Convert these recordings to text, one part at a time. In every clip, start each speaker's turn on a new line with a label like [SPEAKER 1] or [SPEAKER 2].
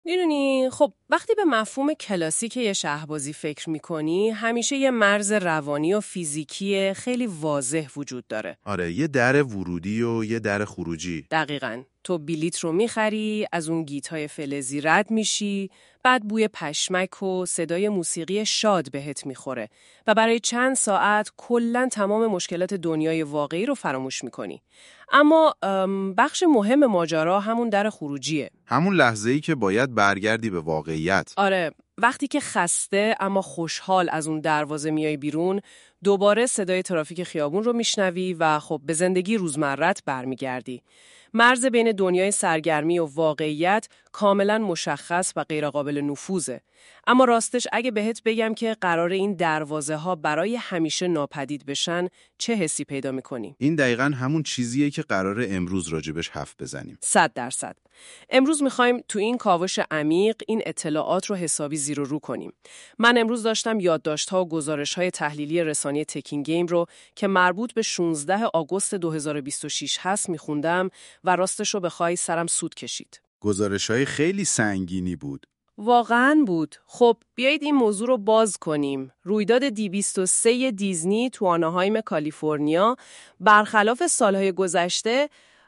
[SPEAKER 1] میدونی خب وقتی به مفهوم کلاسیک یه شهربازی فکر میکنی همیشه یه مرز روانی و فیزیکی خیلی واضح وجود داره.
[SPEAKER 2] آره، یه در ورودی و یه در خروجی.
[SPEAKER 1] دقیقاً. تو بلیت رو میخری، از اون گیت‌های فلزی رد میشی، بعد بوی پشمک و صدای موسیقی شاد بهت میخوره و برای چند ساعت کلاً تمام مشکلات دنیای واقعی رو فراموش میکنی. اما بخش مهم ماجرا همون در خروجیه.
[SPEAKER 2] همون لحظه‌ای که باید برگردی به واقعیت.
[SPEAKER 1] آره، وقتی که خسته اما خوشحال از اون دروازه میای بیرون، دوباره صدای ترافیک خیابون رو میشنوی و خب به زندگی روزمرت برمیگردی. مرز بین دنیای سرگرمی و واقعیت کاملا مشخص و غیرقابل نفوذه. اما راستش اگه بهت بگم که قرار این دروازه ها برای همیشه ناپدید بشن، چه حسی پیدا میکنی؟
[SPEAKER 2] این دقیقاً همون چیزیه که قراره امروز راجبش حرف بزنیم.
[SPEAKER 1] 100%. امروز میخوایم تو این کاوش عمیق این اطلاعات رو حسابی زیر و رو کنیم. من امروز داشتم یادداشت‌ها و گزارش‌های تحلیلی رسانه تکین گیم رو که مربوط به 16 آگوست 2026 هست میخوندم و راستش رو بخوای سرم سود کشید.
[SPEAKER 2] گزارش‌های خیلی سنگینی بود.
[SPEAKER 1] واقعاً بود. خب بیایید این موضوع رو باز کنیم. رویداد دی-23 دیزنی تو آناهایم کالیفرنیا برخلاف سالهای گذشته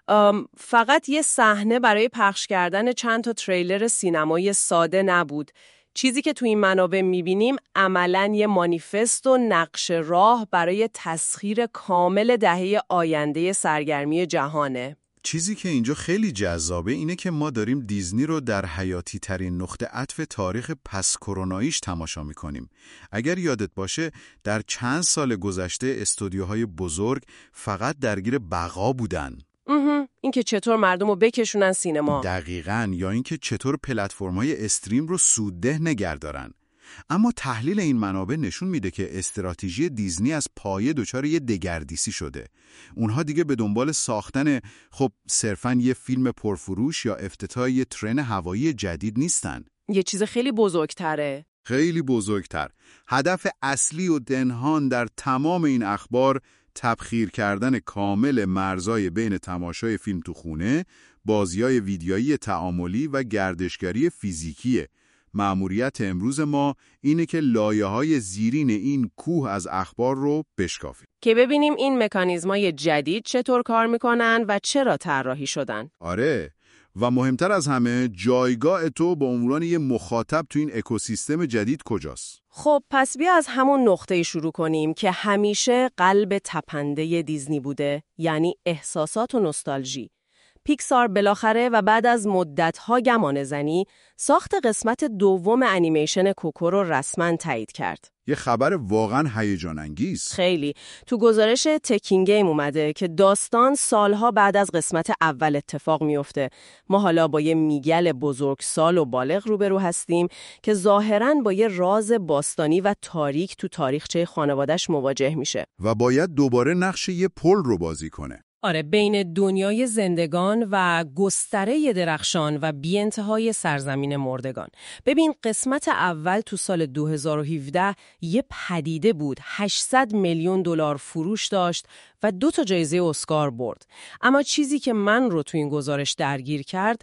[SPEAKER 1] فقط یه صحنه برای پخش کردن چند تا تریلر سینمایی ساده نبود. چیزی که تو این منابع میبینیم عملاً یه مانیفست و نقش راه برای تسخیر کامل دهه آینده سرگرمی جهانه.
[SPEAKER 3] چیزی که اینجا خیلی جذابه اینه که ما داریم دیزنی رو در حیاتی ترین نقطه عطف تاریخ پس کروناییش تماشا میکنیم. اگر یادت باشه در چند سال گذشته استودیوهای بزرگ فقط درگیر بقا بودن.
[SPEAKER 1] این که چطور مردم رو بکشونن سینما.
[SPEAKER 3] دقیقاً، یا اینکه چطور پلتفرم‌های استریم رو سودده نگه دارن. اما تحلیل این منابع نشون میده که استراتژی دیزنی از پایه دچار یه دگردیسی شده. اونها دیگه به دنبال ساختن صرفاً یه فیلم پرفروش یا افتتاح یه ترن هوایی جدید نیستن.
[SPEAKER 1] یه چیز خیلی بزرگتره.
[SPEAKER 3] خیلی بزرگتر. هدف اصلی و دنهان در تمام این اخبار تبخیر کردن کامل مرزای بین تماشای فیلم تو خونه، بازی‌های ویدیویی تعاملی و گردشگری فیزیکیه. مأموریت امروز ما اینه که لایه‌های زیرین این کوه از اخبار رو بشکافیم.
[SPEAKER 1] که ببینیم این مکانیزمای جدید چطور کار میکنن و چرا طراحی شدن.
[SPEAKER 3] آره، و مهمتر از همه جایگاه تو به عنوان یه مخاطب تو این اکوسیستم جدید کجاست؟
[SPEAKER 1] خب پس بیا از همون نقطه شروع کنیم که همیشه قلب تپنده دیزنی بوده، یعنی احساسات و نوستالژی. پیکسار بالاخره و بعد از مدت‌ها گمانه‌زنی ساخت قسمت دوم انیمیشن کوکو رو رسما تایید کرد.
[SPEAKER 3] یه خبر واقعا هیجان انگیز.
[SPEAKER 1] خیلی. تو گزارش تکین گیم اومده که داستان سالها بعد از قسمت اول اتفاق میفته. ما حالا با یه میگل بزرگسال و بالغ روبرو هستیم که ظاهراً با یه راز باستانی و تاریک تو تاریخچه خانواده‌اش مواجه میشه.
[SPEAKER 3] و باید دوباره نقش یه پل رو بازی کنه.
[SPEAKER 1] آره، بین دنیای زندگان و گستره درخشان و بی‌انتهای سرزمین مردگان. ببین قسمت اول تو سال 2017 یه پدیده بود. 800 میلیون دلار فروش داشت و 2 جایزه اسکار برد. اما چیزی که من رو تو این گزارش درگیر کرد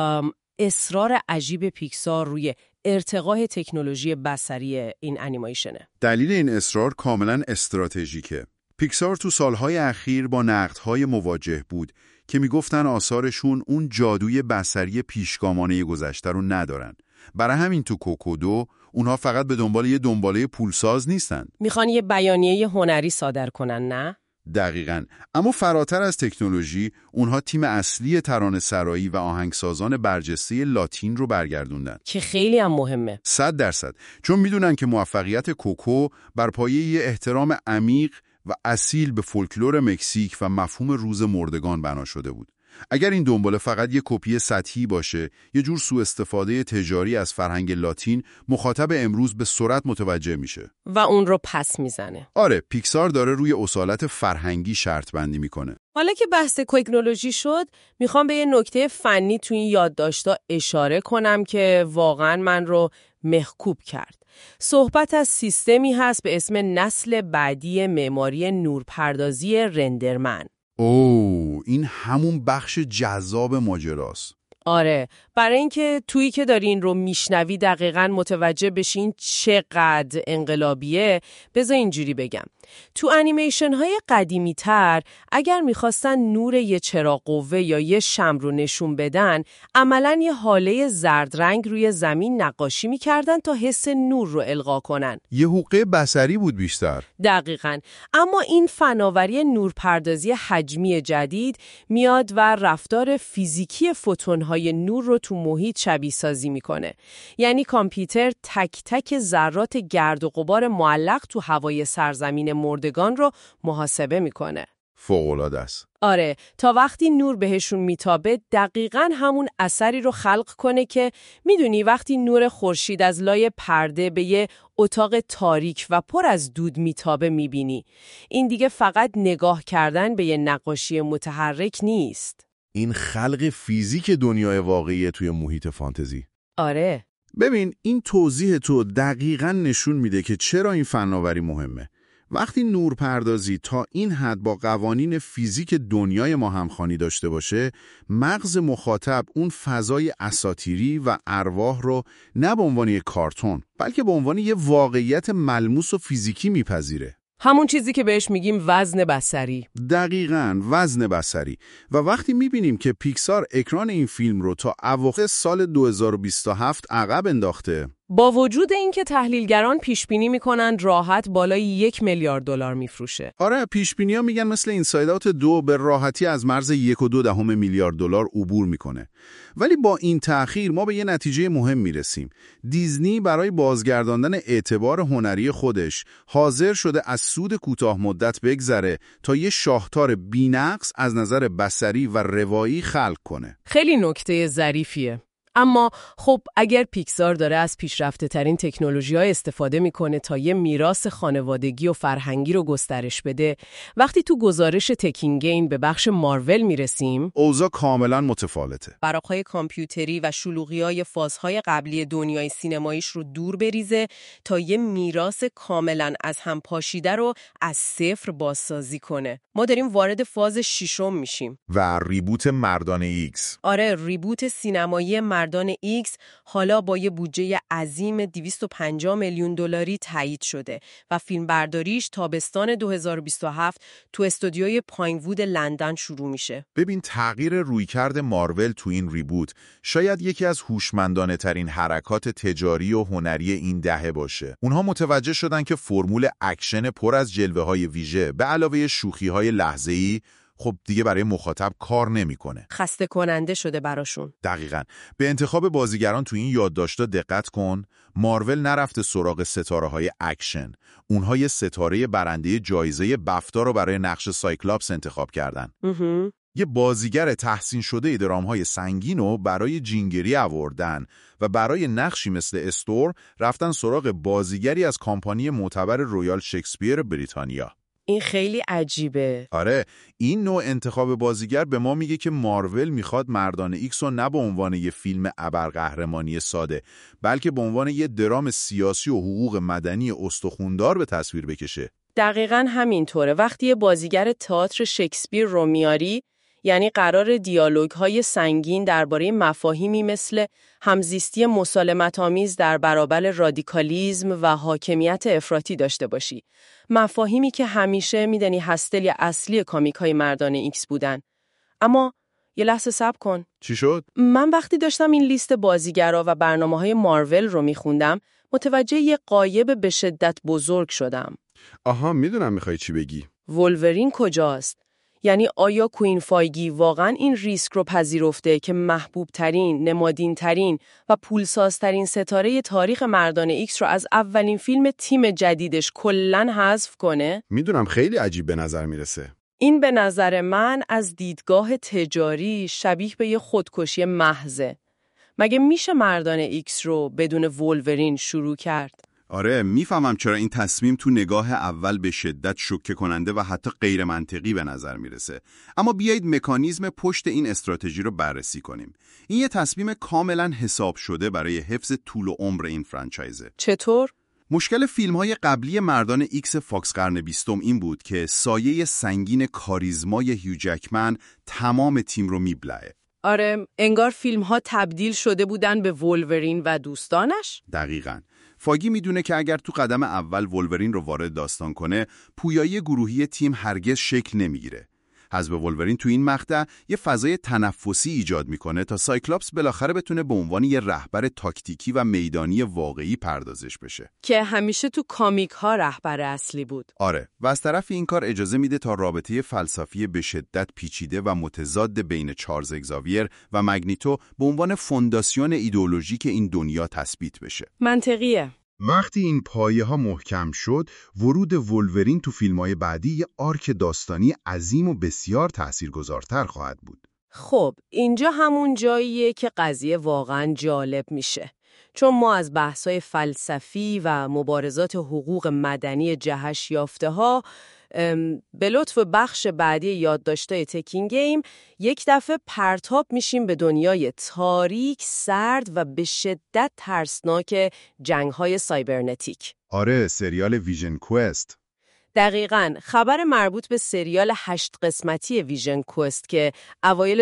[SPEAKER 1] اصرار عجیب پیکسار روی ارتقای تکنولوژی بصری این انیمیشنه.
[SPEAKER 3] دلیل این اصرار کاملا استراتژیکه. پیکسار تو سالهای اخیر با نقدهای مواجه بود که میگفتن آثارشون اون جادوی بصری پیشگامانه گذشته رو ندارن. برای همین تو کوکو 2 اونها فقط به دنبال یه دنباله پولساز نیستن.
[SPEAKER 1] میخوان یه بیانیه هنری صادر کنن، نه؟
[SPEAKER 3] دقیقاً. اما فراتر از تکنولوژی، اونها تیم اصلی ترانه‌سرایی و آهنگسازان برجسته لاتین رو برگردوندن.
[SPEAKER 1] که خیلی هم مهمه.
[SPEAKER 3] 100%. چون میدونن که موفقیت کوکو بر پایه یه احترام عمیق و اصیل به فولکلور مکزیک و مفهوم روز مردگان بنا شده بود. اگر این دنباله فقط یک کپی سطحی باشه، یه جور سوء استفاده تجاری از فرهنگ لاتین، مخاطب امروز به سرعت متوجه میشه
[SPEAKER 1] و اون رو پس میزنه.
[SPEAKER 3] آره، پیکسار داره روی اصالت فرهنگی شرط بندی میکنه.
[SPEAKER 1] حالا که بحث تکنولوژی شد، میخوام به یه نکته فنی تو این یادداشت‌ها اشاره کنم که واقعاً من رو مخکوب کرد. صحبت از سیستمی هست به اسم نسل بعدی معماری نورپردازی رندرمن.
[SPEAKER 3] این همون بخش جذاب ماجراست.
[SPEAKER 1] آره، برای اینکه تویی که دارین رو میشنوی دقیقاً متوجه بشین چقدر انقلابیه، بذار اینجوری بگم. تو انیمیشن های قدیمی تر اگر میخواستن نور یه چراغ قوه یا یه شمع رو نشون بدن، عملاً یه هاله زرد رنگ روی زمین نقاشی میکردن تا حس نور رو القا کنن.
[SPEAKER 3] یه حقه بصری بود بیشتر.
[SPEAKER 1] دقیقاً. اما این فناوری نورپردازی حجمی جدید میاد و رفتار فیزیکی فوتون‌های نور رو تو محیط شبیه سازی میکنه. یعنی کامپیوتر تک تک ذرات گرد و غبار معلق تو هوای سرزمین مردگان رو محاسبه میکنه.
[SPEAKER 3] فوق‌العاده است.
[SPEAKER 1] آره، تا وقتی نور بهشون میتابه دقیقاً همون اثری رو خلق کنه که میدونی وقتی نور خورشید از لای پرده به یه اتاق تاریک و پر از دود میتابه میبینی. این دیگه فقط نگاه کردن به یه نقاشی متحرک نیست.
[SPEAKER 3] این خلق فیزیک دنیای واقعی توی محیط فانتزی.
[SPEAKER 1] آره.
[SPEAKER 3] ببین این توضیح تو دقیقاً نشون میده که چرا این فناوری مهمه. وقتی نورپردازی تا این حد با قوانین فیزیک دنیای ما همخوانی داشته باشه، مغز مخاطب اون فضای اساطیری و ارواح رو نه به عنوان یک کارتون، بلکه به عنوان یک واقعیت ملموس و فیزیکی میپذیره.
[SPEAKER 1] همون چیزی که بهش میگیم وزن بصری.
[SPEAKER 3] دقیقاً وزن بصری. و وقتی میبینیم که پیکسار اکران این فیلم رو تا اواخر سال 2027 عقب انداخته،
[SPEAKER 1] با وجود اینکه تحلیلگران پیشبینی میکنن راحت بالای 1 میلیارد دلار میفروشه.
[SPEAKER 3] آره، پیشبینی‌ها میگن مثل اینساید آوت 2 به راحتی از مرز 1.2 میلیارد دلار عبور میکنه. ولی با این تأخیر ما به یه نتیجه مهم میرسیم. دیزنی برای بازگرداندن اعتبار هنری خودش حاضر شده از سود کوتاه مدت بگذره تا یه شاهکار بی‌نقص از نظر بصری و روایی خلق کنه.
[SPEAKER 1] خیلی نکته ظریفیه. اما خب اگر پیکسار داره از پیشرفته ترین تکنولوژی‌ها استفاده میکنه تا یه میراث خانوادگی و فرهنگی رو گسترش بده، وقتی تو گزارش تکینگین به بخش مارول میرسیم،
[SPEAKER 3] اوضاع کاملا متفاوته.
[SPEAKER 1] براق‌های کامپیوتری و شلوغی‌های فازهای قبلی دنیای سینماییش رو دور بریزه تا یه میراث کاملا از هم پاشیده رو از صفر بازسازی کنه. ما داریم وارد فاز 6 میشیم.
[SPEAKER 3] و ریبوت مردان ایکس.
[SPEAKER 1] آره، ریبوت سینمایی مردان ایکس حالا با یه بودجه عظیم 250 میلیون دلاری تایید شده و فیلمبرداریش تابستان 2027 تو استودیوی پاین‌وود لندن شروع میشه.
[SPEAKER 3] ببین تغییر رویکرد مارول تو این ریبوت شاید یکی از هوشمندانه ترین حرکات تجاری و هنری این دهه باشه. اونها متوجه شدن که فرمول اکشن پر از جلوه‌های ویژه به علاوه شوخی‌های لحظه‌ای خب دیگه برای مخاطب کار نمیکنه.
[SPEAKER 1] خسته کننده شده براشون.
[SPEAKER 3] دقیقاً. به انتخاب بازیگران تو این یادداشت‌ها دقت کن. مارول نرفته سراغ ستاره‌های اکشن. اونها یه ستاره برنده جایزه بفتا رو برای نقش سایکلاپس انتخاب کردن. یه بازیگر تحسین شده درام‌های سنگین رو برای جینگری آوردن و برای نقشی مثل استور رفتن سراغ بازیگری از کمپانی معتبر رویال شکسپیر بریتانیا.
[SPEAKER 1] این خیلی عجیبه.
[SPEAKER 3] آره، این نوع انتخاب بازیگر به ما میگه که مارول میخواد مردان ایکس رو نه به عنوان یه فیلم ابرقهرمانی ساده، بلکه به عنوان یه درام سیاسی و حقوق مدنی استخوندار به تصویر بکشه.
[SPEAKER 1] دقیقاً همینطوره. وقتی یه بازیگر تئاتر شکسپیر رو میاری، یعنی قرار دیالوگ‌های سنگین درباره مفاهیمی مثل همزیستی مسالمت‌آمیز در برابر رادیکالیسم و حاکمیت افراطی داشته باشی. مفاهیمی که همیشه میدونی هستل اصلی کامیک‌های مردان ایکس بودن. اما یه لحظه صبر کن.
[SPEAKER 3] چی شد؟
[SPEAKER 1] من وقتی داشتم این لیست بازیگرا و برنامه‌های مارول رو میخوندم، متوجه یه غایب به شدت بزرگ شدم.
[SPEAKER 3] آها، میدونم میخوای چی بگی.
[SPEAKER 1] وولورین کجاست؟ یعنی آیا کوین فایگی واقعاً این ریسک رو پذیرفته که محبوب ترین، نمادین ترین و پولسازترین ستاره تاریخ مردان ایکس رو از اولین فیلم تیم جدیدش کلاً حذف کنه؟
[SPEAKER 3] میدونم خیلی عجیب به نظر میرسه.
[SPEAKER 1] این به نظر من از دیدگاه تجاری شبیه به یه خودکشی محضه. مگه میشه مردان ایکس رو بدون وولورین شروع کرد؟
[SPEAKER 2] آره، میفهمم چرا این تصمیم تو نگاه اول به شدت شوکه کننده و حتی غیر منطقی به نظر میرسه. اما بیایید مکانیزم پشت این استراتژی رو بررسی کنیم. این یه تصمیم کاملا حساب شده برای حفظ طول و عمر این فرانچایزه.
[SPEAKER 1] چطور؟
[SPEAKER 2] مشکل فیلم‌های قبلی مردان ایکس فاکس قرن 20 این بود که سایه سنگین کاریزمای هیو جکمن تمام تیم رو میبلعه.
[SPEAKER 1] آره، انگار فیلم‌ها تبدیل شده بودن به وولورین و دوستانش.
[SPEAKER 2] دقیقاً. فاگی میدونه که اگر تو قدم اول وولورین رو وارد داستان کنه، پویایی گروهی تیم هرگز شکل نمیگیره. حذف وولورین تو این مقطع یه فضای تنفسی ایجاد میکنه تا سایکلاپس بالاخره بتونه به عنوان یه رهبر تاکتیکی و میدانی واقعی پردازش بشه.
[SPEAKER 1] که همیشه تو کامیک ها رهبر اصلی بود.
[SPEAKER 2] آره، و از طرف این کار اجازه میده تا رابطه فلسفی به شدت پیچیده و متضاد بین چارلز اگزاویر و مگنیتو به عنوان فونداسیون ایدئولوژیک این دنیا تثبیت بشه.
[SPEAKER 1] منطقیه.
[SPEAKER 3] وقتی این پایه ها محکم شد، ورود وولورین تو فیلم‌های بعدی یه آرک داستانی عظیم و بسیار تأثیرگذارتر خواهد بود.
[SPEAKER 1] خب، اینجا همون جاییه که قضیه واقعاً جالب میشه. چون ما از بحث‌های فلسفی و مبارزات حقوق مدنی جهش یافته ها به لطف بخش بعدی یادداشت‌های تکین گیم یک دفعه پرتاب میشیم به دنیای تاریک، سرد و به شدت ترسناک جنگ‌های سایبرنتیک.
[SPEAKER 3] آره، سریال ویژن کوست.
[SPEAKER 1] دقیقاً، خبر مربوط به سریال 8 قسمتی ویژن کوست که اوایل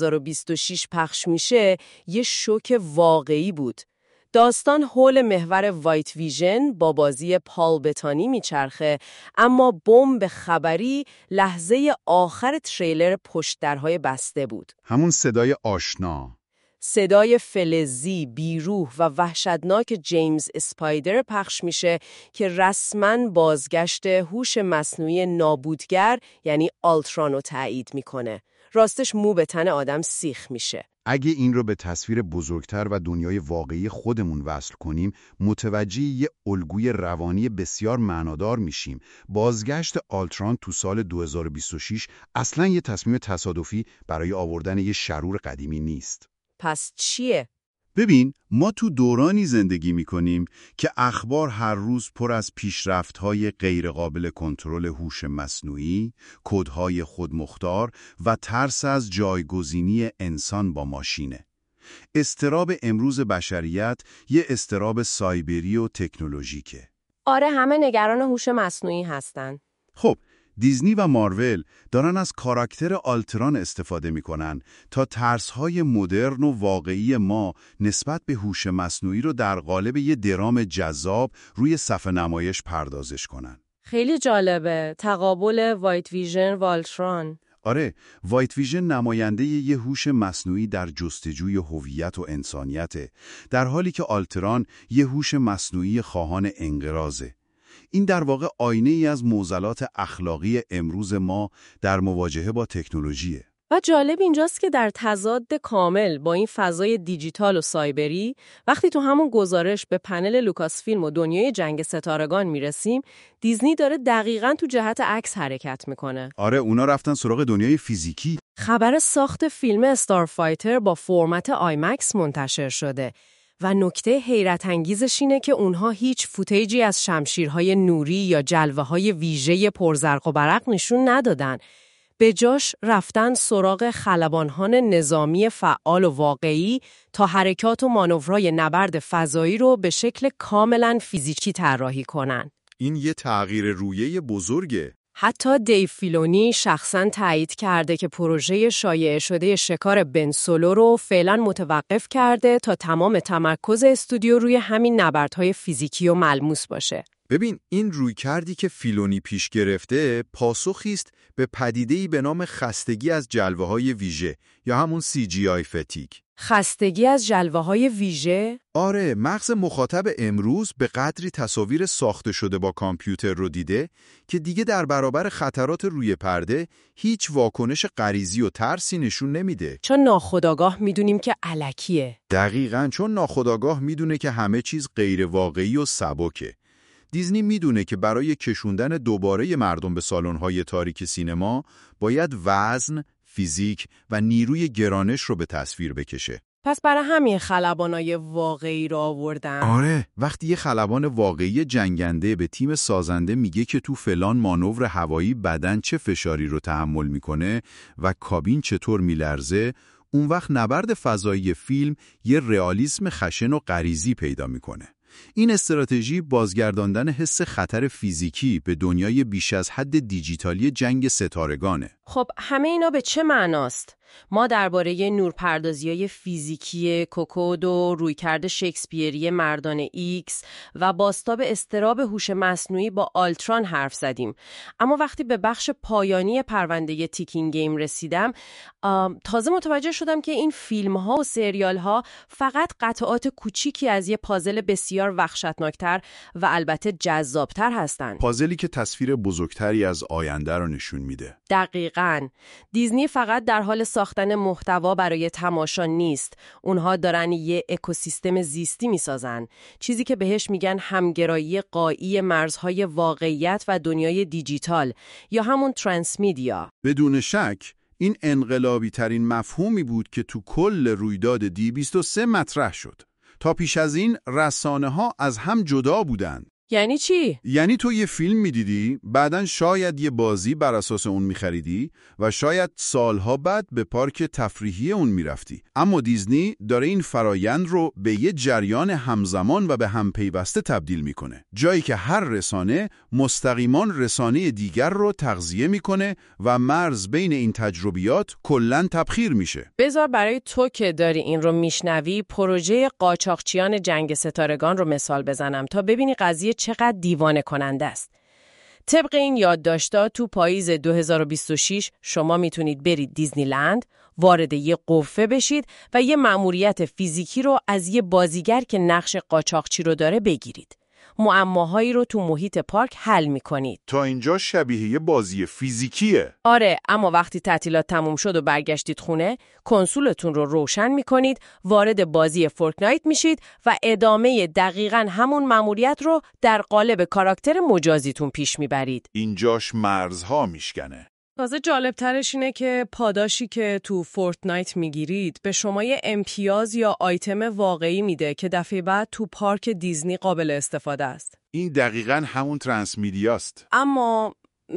[SPEAKER 1] 2026 پخش میشه یه شوک واقعی بود. داستان حول محور وایت ویژن با بازی پال بتانی میچرخه، اما بمب خبری لحظه آخر تریلر پشت درهای بسته بود.
[SPEAKER 3] همون صدای آشنا.
[SPEAKER 1] صدای فلزی، بیروح و وحشتناک جیمز اسپایدر پخش میشه که رسماً بازگشت هوش مصنوعی نابودگر یعنی آلتران رو تایید میکنه. راستش مو به تن آدم سیخ میشه.
[SPEAKER 3] اگه این رو به تصویر بزرگتر و دنیای واقعی خودمون وصل کنیم، متوجه یه الگوی روانی بسیار معنادار میشیم. بازگشت آلتران تو سال 2026 اصلاً یه تصمیم تصادفی برای آوردن یه شرور قدیمی نیست.
[SPEAKER 1] پس چیه؟
[SPEAKER 3] ببین، ما تو دورانی زندگی میکنیم که اخبار هر روز پر از پیشرفت‌های غیرقابل کنترل هوش مصنوعی، کدهای خودمختار و ترس از جایگزینی انسان با ماشینه. اضطراب امروز بشریت یه اضطراب سایبری و تکنولوژیکه.
[SPEAKER 1] آره، همه نگران هوش مصنوعی هستن.
[SPEAKER 3] خب، دیزنی و مارول دارن از کاراکتر آلتران استفاده میکنن تا ترس‌های مدرن و واقعی ما نسبت به هوش مصنوعی رو در قالب یه درام جذاب روی صفحه نمایش پردازش کنن.
[SPEAKER 1] خیلی جالبه، تقابل وایت ویژن و آلتران.
[SPEAKER 3] آره، وایت ویژن نماینده یه هوش مصنوعی در جستجوی هویت و انسانیته، در حالی که آلتران یه هوش مصنوعی خواهان انقراضه. این در واقع آینه ای از معضلات اخلاقی امروز ما در مواجهه با تکنولوژیه.
[SPEAKER 1] و جالب اینجاست که در تضاد کامل با این فضای دیجیتال و سایبری، وقتی تو همون گزارش به پنل لوکاس فیلم و دنیای جنگ ستارگان میرسیم، دیزنی داره دقیقاً تو جهت عکس حرکت میکنه.
[SPEAKER 3] آره، اونا رفتن سراغ دنیای فیزیکی.
[SPEAKER 1] خبر ساخت فیلم استار فایتر با فرمت آیمکس منتشر شده و نکته حیرت انگیزش اینه که اونها هیچ فوتیجی از شمشیرهای نوری یا جلوه‌های ویژه پرزرق و برق نشون ندادن. به جاش رفتن سراغ خلبانان نظامی فعال و واقعی تا حرکات و مانورهای نبرد فضایی رو به شکل کاملاً فیزیکی طراحی کنن.
[SPEAKER 3] این یه تغییر رویه بزرگه.
[SPEAKER 1] حتی دیو فیلونی شخصاً تایید کرده که پروژه شایعه شده شکار بن سولو رو فعلاً متوقف کرده تا تمام تمرکز استودیو روی همین نبردهای فیزیکی و ملموس باشه.
[SPEAKER 4] ببین، این رویکردی که فیلونی پیش گرفته پاسخی است به پدیده‌ای به نام خستگی از جلوه‌های ویژه یا همون CGI فتیگ.
[SPEAKER 1] خستگی از جلوه‌های ویژه؟
[SPEAKER 4] آره، مغز مخاطب امروز به قدری تصاویر ساخته شده با کامپیوتر رو دیده که دیگه در برابر خطرات روی پرده هیچ واکنش غریزی و ترسی نشون نمیده.
[SPEAKER 1] چون ناخودآگاه میدونیم که الکیه.
[SPEAKER 4] دقیقاً، چون ناخودآگاه میدونه که همه چیز غیر واقعی و سبکه. دیزنی میدونه که برای کشوندن دوباره مردم به سالن‌های تاریک سینما باید وزن، فیزیک و نیروی گرانش رو به تصویر بکشه.
[SPEAKER 1] پس برای همین خلبانای واقعی رو آوردن.
[SPEAKER 4] آره، وقتی یه خلبان واقعی جنگنده به تیم سازنده میگه که تو فلان مانور هوایی بدن چه فشاری رو تحمل میکنه و کابین چطور میلرزه، اون وقت نبرد فضایی فیلم یه رئالیسم خشن و غریزی پیدا میکنه. این استراتژی بازگرداندن حس خطر فیزیکی به دنیای بیش از حد دیجیتالی جنگ ستارگانه.
[SPEAKER 1] خب همه اینا به چه معناست؟ ما درباره نورپردازی‌های فیزیکی کوکود و رویکرد شکسپیری مردان ایکس و بازتاب اضطراب هوش مصنوعی با آلتران حرف زدیم. اما وقتی به بخش پایانی پرونده تیکینگ گیم رسیدم، تازه متوجه شدم که این فیلم‌ها و سریال‌ها فقط قطعات کوچیکی از یه پازل بسیار وحشتناکتر و البته جذابتر هستن.
[SPEAKER 3] پازلی که تصویر بزرگتری از آینده رو نشون میده.
[SPEAKER 1] دقیقاً. دیزنی فقط در حال ساختن محتوا برای تماشا نیست. اونها دارن یه اکوسیستم زیستی میسازن. چیزی که بهش میگن همگرایی غایی مرزهای واقعیت و دنیای دیجیتال یا همون ترانسمیدیا.
[SPEAKER 3] بدون شک این انقلابی ترین مفهومی بود که تو کل رویداد دی23 مطرح شد. تا پیش از این رسانه ها از هم جدا بودن.
[SPEAKER 1] یعنی چی؟
[SPEAKER 3] یعنی تو یه فیلم میدیدی، بعدن شاید یه بازی بر اساس اون میخریدی و شاید سالها بعد به پارک تفریحی اون میرفتی. اما دیزنی داره این فرایند رو به یه جریان همزمان و به هم پیوسته تبدیل میکنه. جایی که هر رسانه مستقیما رسانه دیگر رو تغذیه میکنه و مرز بین این تجربیات کلاً تبخیر میشه.
[SPEAKER 1] بذار برای تو که داری این رو میشنوی پروژه قاچاقچیان جنگ ستارگان رو مثال بزنم تا ببینی قضیه چقدر دیوانه کننده است. طبق این یادداشت‌ها تو پاییز 2026 شما میتونید برید دیزنیلند، وارد یه قفه بشید و یه مأموریت فیزیکی رو از یه بازیگر که نقش قاچاقچی رو داره بگیرید. معماهایی رو تو محیط پارک حل می‌کنید.
[SPEAKER 3] تا اینجا شبیه یه بازی فیزیکیه.
[SPEAKER 1] آره، اما وقتی تعطیلات تموم شد و برگشتید خونه، کنسولتون رو روشن می‌کنید، وارد بازی فورتنایت میشید و ادامه دقیقاً همون مأموریت رو در قالب کاراکتر مجازیتون پیش میبرید.
[SPEAKER 3] اینجاش مرزها میشکنه.
[SPEAKER 1] تازه جالبترش اینه که پاداشی که تو فورتنایت میگیرید به شما یه امتیاز یا آیتم واقعی میده که دفعه بعد تو پارک دیزنی قابل استفاده است.
[SPEAKER 3] این دقیقاً همون ترانسمیدیاست.
[SPEAKER 1] اما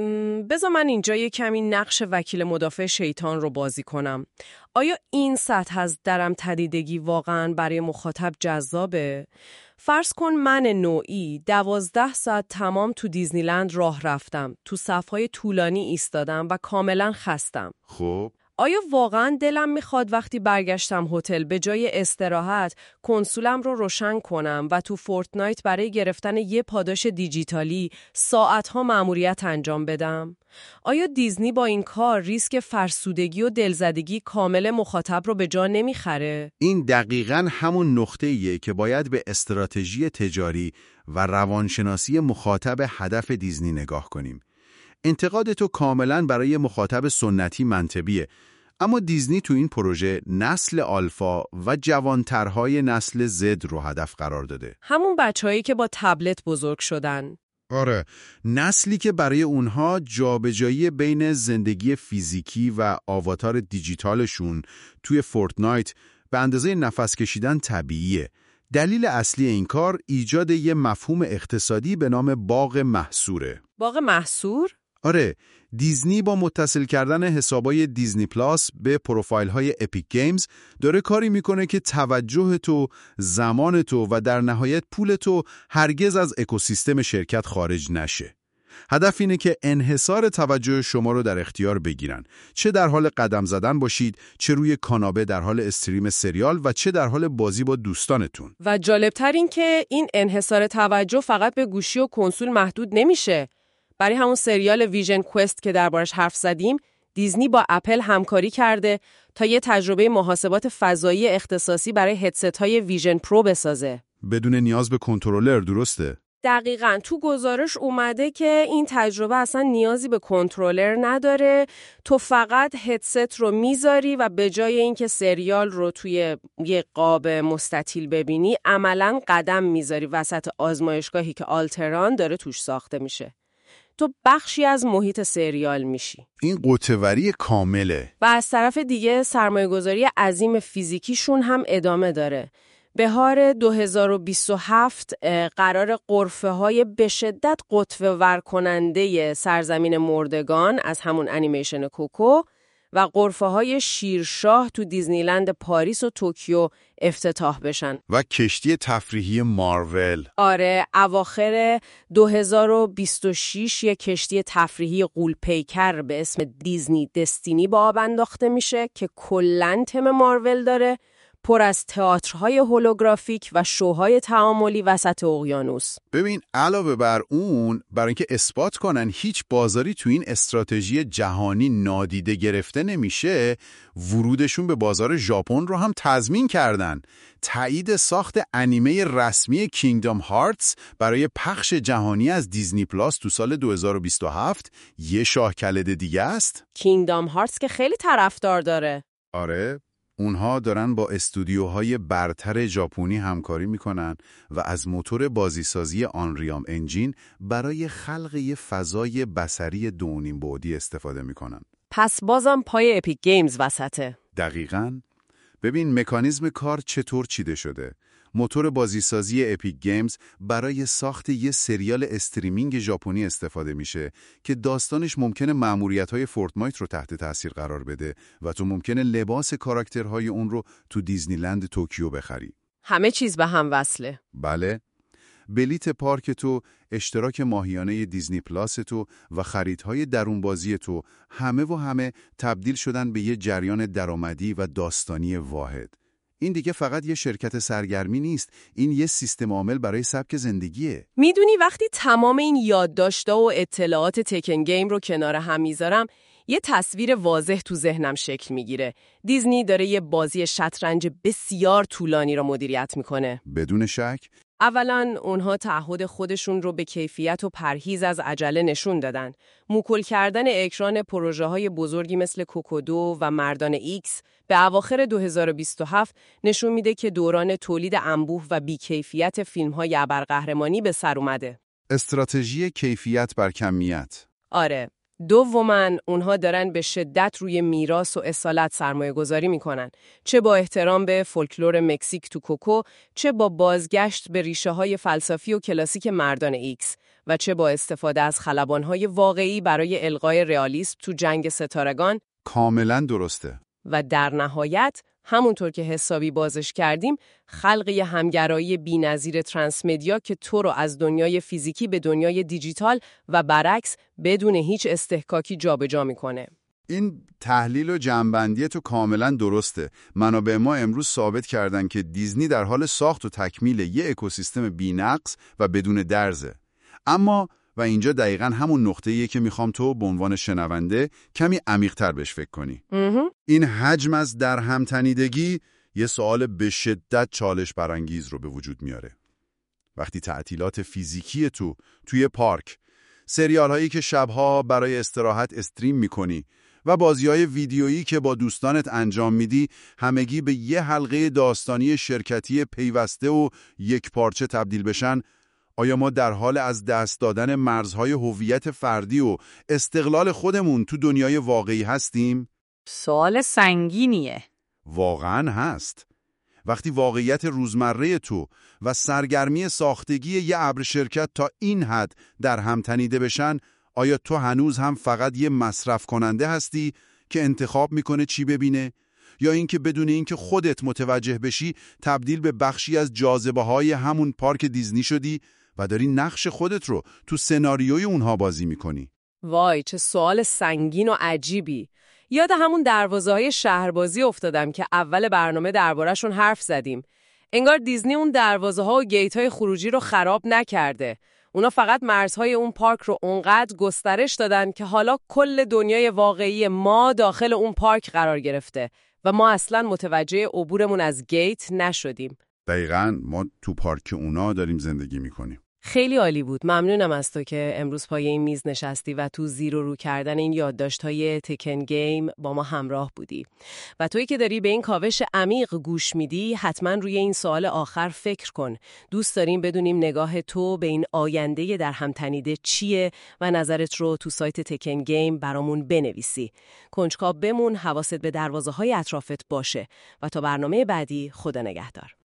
[SPEAKER 1] بذار من اینجا یه کمی نقش وکیل مدافع شیطان رو بازی کنم. آیا این سطح از درم تدیدگی واقعاً برای مخاطب جذابه؟ فرض کن من نوعی 12 ساعت تمام تو دیزنیلند راه رفتم، تو صف‌های طولانی ایستادم و کاملاً خستم.
[SPEAKER 3] خب
[SPEAKER 1] آیا واقعاً دلم میخواد وقتی برگشتم هتل به جای استراحت کنسولم رو روشن کنم و تو فورتنایت برای گرفتن یه پاداش دیجیتالی ساعتها مأموریت انجام بدم؟ آیا دیزنی با این کار ریسک فرسودگی و دلزدگی کامل مخاطب رو به جا نمیخره؟
[SPEAKER 4] این دقیقاً همون نقطه‌ایه که باید به استراتژی تجاری و روانشناسی مخاطب هدف دیزنی نگاه کنیم. انتقاد تو کاملاً برای مخاطب سنتی منطقیه، اما دیزنی تو این پروژه نسل آلفا و جوانترهای نسل زد رو هدف قرار داده.
[SPEAKER 1] همون بچه‌هایی که با تبلت بزرگ شدن.
[SPEAKER 4] آره، نسلی که برای اونها جابجایی بین زندگی فیزیکی و آواتار دیجیتالشون توی فورتنایت به اندازه نفس کشیدن طبیعیه. دلیل اصلی این کار ایجاد یه مفهوم اقتصادی به نام باغ محصوره.
[SPEAKER 1] باغ محصور؟
[SPEAKER 4] آره، دیزنی با متصل کردن حسابای دیزنی پلاس به پروفایل‌های اپیک گیمز داره کاری میکنه که توجه تو، زمان تو و در نهایت پول تو هرگز از اکوسیستم شرکت خارج نشه. هدف اینه که انحصار توجه شما رو در اختیار بگیرن، چه در حال قدم زدن باشید، چه روی کاناپه در حال استریم سریال و چه در حال بازی با دوستانتون.
[SPEAKER 1] و جالبتر این که این انحصار توجه فقط به گوشی و کنسول محدود نمیشه. برای همون سریال ویژن کوست که دربارش حرف زدیم، دیزنی با اپل همکاری کرده تا یه تجربه محاسبات فضایی اختصاصی برای هدست‌های ویژن پرو بسازه.
[SPEAKER 3] بدون نیاز به کنترلر، درسته؟
[SPEAKER 1] دقیقاً. تو گزارش اومده که این تجربه اصلا نیازی به کنترلر نداره. تو فقط هدست رو میذاری و به جای اینکه سریال رو توی یه قاب مستطیل ببینی، عملاً قدم میذاری وسط آزمایشگاهی که آلتران داره توش ساخته میشه. تو بخشی از محیط سریال میشی.
[SPEAKER 3] این قطعه‌وری کامله.
[SPEAKER 1] و از طرف دیگه سرمایه‌گذاری عظیم فیزیکیشون هم ادامه داره. بهار 2027 قرار غرفه‌های به شدت قطب‌ور کننده سرزمین مردگان از همون انیمیشن کوکو و غرفه‌های شیرشاه تو دیزنیلند پاریس و توکیو افتتاح بشن.
[SPEAKER 3] و کشتی تفریحی مارول.
[SPEAKER 1] آره، اواخر 2026 یک کشتی تفریحی غول‌پیکر به اسم دیزنی دستینی با آب انداخته میشه که کلاً تم مارول داره، پر از تئاترهای هولوگرافیک و شوهای تعاملی وسط اقیانوس.
[SPEAKER 3] ببین علاوه بر اون، برای اینکه اثبات کنن هیچ بازاری تو این استراتژی جهانی نادیده گرفته نمیشه، ورودشون به بازار ژاپن رو هم تضمین کردن. تایید ساخت انیمه رسمی کینگدام هارتس برای پخش جهانی از دیزنی پلاس تو سال 2027 یه شاه کلید دیگه است.
[SPEAKER 1] کینگدام هارتس که خیلی طرفدار داره.
[SPEAKER 3] آره، اونها دارن با استودیوهای برتر ژاپنی همکاری میکنن و از موتور بازیسازی آنریام انجین برای خلق یه فضای بصری 2.5 بعدی استفاده میکنن.
[SPEAKER 1] پس بازم پای اپیک گیمز وسطه.
[SPEAKER 3] دقیقاً. ببین مکانیزم کار چطور چیده شده. موتور بازیسازی اپیک گیمز برای ساخت یه سریال استریمینگ ژاپنی استفاده میشه که داستانش ممکنه مأموریت‌های فورتنایت رو تحت تاثیر قرار بده و تو ممکنه لباس کاراکترهای اون رو تو دیزنیلند توکیو بخری.
[SPEAKER 1] همه چیز به هم وصله.
[SPEAKER 3] بله. بلیت پارک تو، اشتراک ماهیانه دیزنی پلاس تو و خریدهای درون بازی تو همه تبدیل شدن به یه جریان درآمدی و داستانی واحد. این دیگه فقط یه شرکت سرگرمی نیست، این یه سیستم عامل برای سبک زندگیه.
[SPEAKER 1] میدونی وقتی تمام این یادداشت‌ها و اطلاعات تکن گیم رو کنار هم میذارم، یه تصویر واضح تو ذهنم شکل میگیره. دیزنی داره یه بازی شطرنج بسیار طولانی رو مدیریت میکنه.
[SPEAKER 3] بدون شک.
[SPEAKER 1] اولاً اونها تعهد خودشون رو به کیفیت و پرهیز از عجله نشون دادن. موکول کردن اکران پروژه‌های بزرگی مثل کوکودو و مردان ایکس به اواخر 2027 نشون میده که دوران تولید انبوه و بیکیفیت فیلم‌های ابرقهرمانی به سر اومده.
[SPEAKER 3] استراتژی کیفیت بر کمیت.
[SPEAKER 1] آره. دوماً اونها دارن به شدت روی میراث و اصالت سرمایه گذاری میکنن، چه با احترام به فولکلور مکزیک تو کوکو، چه با بازگشت به ریشه های فلسفی و کلاسیک مردان ایکس و چه با استفاده از خلبانهای واقعی برای القای رئالیسم تو جنگ ستارگان.
[SPEAKER 3] کاملا درسته.
[SPEAKER 1] و در نهایت همونطور که حسابی بازش کردیم، خلق یه همگرایی بی‌نظیر ترانسمدیا که تو رو از دنیای فیزیکی به دنیای دیجیتال و برعکس بدون هیچ استحکاکی جابجا میکنه.
[SPEAKER 3] این تحلیل و جمع‌بندی تو کاملا درسته. منابع ما امروز ثابت کردن که دیزنی در حال ساخت و تکمیل یه اکوسیستم بی‌نقص و بدون درزه. اما و اینجا دقیقاً همون نقطه‌ایه که میخوام تو به عنوان شنونده کمی عمیق‌تر بهش فکر کنی. این حجم از درهم‌تنیدگی یه سوال به شدت چالش برانگیز رو به وجود میاره. وقتی تعطیلات فیزیکی توی پارک، سریال‌هایی که شب‌ها برای استراحت استریم می‌کنی و بازی‌های ویدیویی که با دوستانت انجام میدی همگی به یه حلقه داستانی شرکتی پیوسته و یک پارچه تبدیل بشن، آیا ما در حال از دست دادن مرزهای هویت فردی و استقلال خودمون تو دنیای واقعی هستیم؟
[SPEAKER 5] سوال سنگینیه.
[SPEAKER 3] واقعاً هست. وقتی واقعیت روزمره تو و سرگرمی ساختگی یه ابر شرکت تا این حد در هم تنیده بشن، آیا تو هنوز هم فقط یه مصرف کننده هستی که انتخاب میکنه چی ببینه؟ یا اینکه بدون اینکه خودت متوجه بشی تبدیل به بخشی از جاذبه‌های همون پارک دیزنی شدی و داری نقش خودت رو تو سناریوی اونها بازی میکنی؟
[SPEAKER 1] وای چه سوال سنگین و عجیبی. یاد همون دروازه‌های شهربازی افتادم که اول برنامه درباره‌شون حرف زدیم. انگار دیزنی اون دروازه‌ها و گیت‌های خروجی رو خراب نکرده. اونا فقط مرزهای اون پارک رو اونقدر گسترش دادن که حالا کل دنیای واقعی ما داخل اون پارک قرار گرفته و ما اصلاً متوجه عبورمون از گیت نشدیم.
[SPEAKER 3] دقیقاً ما تو پارک اونا داریم زندگی میکنیم.
[SPEAKER 1] خیلی عالی بود. ممنونم از تو که امروز پای این میز نشستی و تو زیر و رو کردن این یادداشت‌های تکن گیم با ما همراه بودی. و تویی که داری به این کاوش عمیق گوش میدی، حتما روی این سوال آخر فکر کن. دوست داریم بدونیم نگاه تو به این آینده در هم تنیده چیه و نظرت رو تو سایت تکن گیم برامون بنویسی. کنجکاو بمون، حواست به دروازه‌های اطرافت باشه و تا برنامه بعدی خدا نگهدار.